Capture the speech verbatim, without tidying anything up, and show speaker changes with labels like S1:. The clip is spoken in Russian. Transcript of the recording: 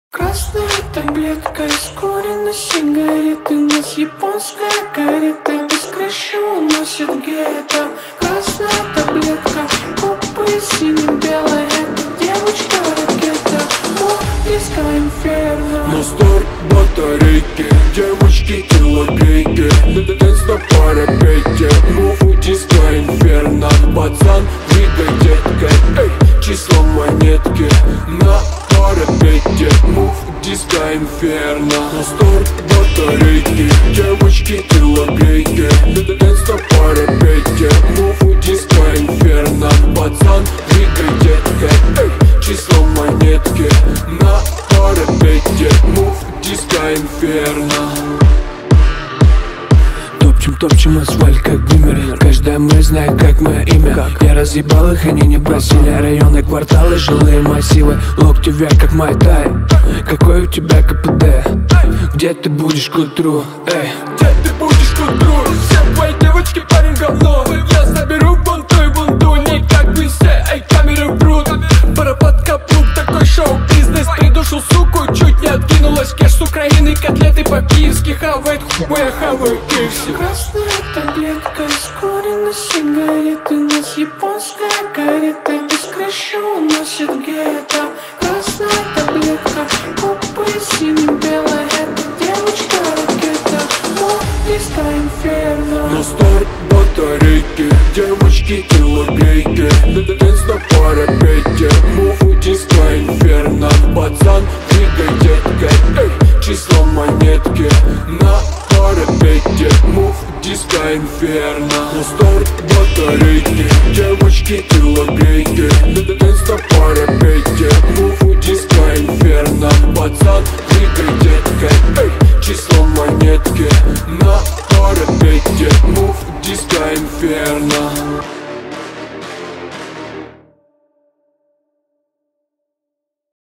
S1: Красная таблетка, искорена сигареты. У нас японская карета, без крыши уносит гетто. Красная таблетка, губы сине-белая. Это девочка-ракета, мув, диско инферно.
S2: На старт батарейки, девочки телогрейки. Дэнс на парапете, мув, диско инферно. Пацан, двигай деткой, эй, число монетки. На парапете, мув, диско инферно. На старт батарейки, девочки телогрейки. Дэнс на парапете, мув, диско инферно. Пацан, двигай деткой, эй, число монетки. На парапете, мув, диско инферно.
S3: Топчем, топчем асфальт, как бумер. Каждая мысль знает, как мое имя. Я разъебал их, они не просили. Районы, кварталы, жилые массивы. Локти вверх, как майтай. Какой у тебя КПД? Где ты будешь к утру? Эй,
S2: где ты будешь к утру? Все твои девочки, парень, говно. Я заберу бунту и бунту, не как вы все, эй, камеры врут. Парапат, каплук, такой шоу-бизнес. Придушу суку, чуть не откинулась. Кеш с Украины, котлеты по-киевски. Хавает хуй, я хаваю кивси.
S1: Красная таблетка, искорена сигареты. У нас японская карета, без крыши уносит гетто. Красная таблетка, губы сине-белая. Это девочка-ракета, мув, диско инферно.
S2: На старт батарейки, девочки телогрейки. Дэнс на парапете, мув, диско инферно. Пацан, двигай деткой, эй, число монетки. На парапете, мув, диско инферно. На старт батарейки, девочки телогрейки. Дэнс на парапете, мув, диско инферно. Пацан, двигай деткой, эй, число монетки. На парапете, мув, диско инферно.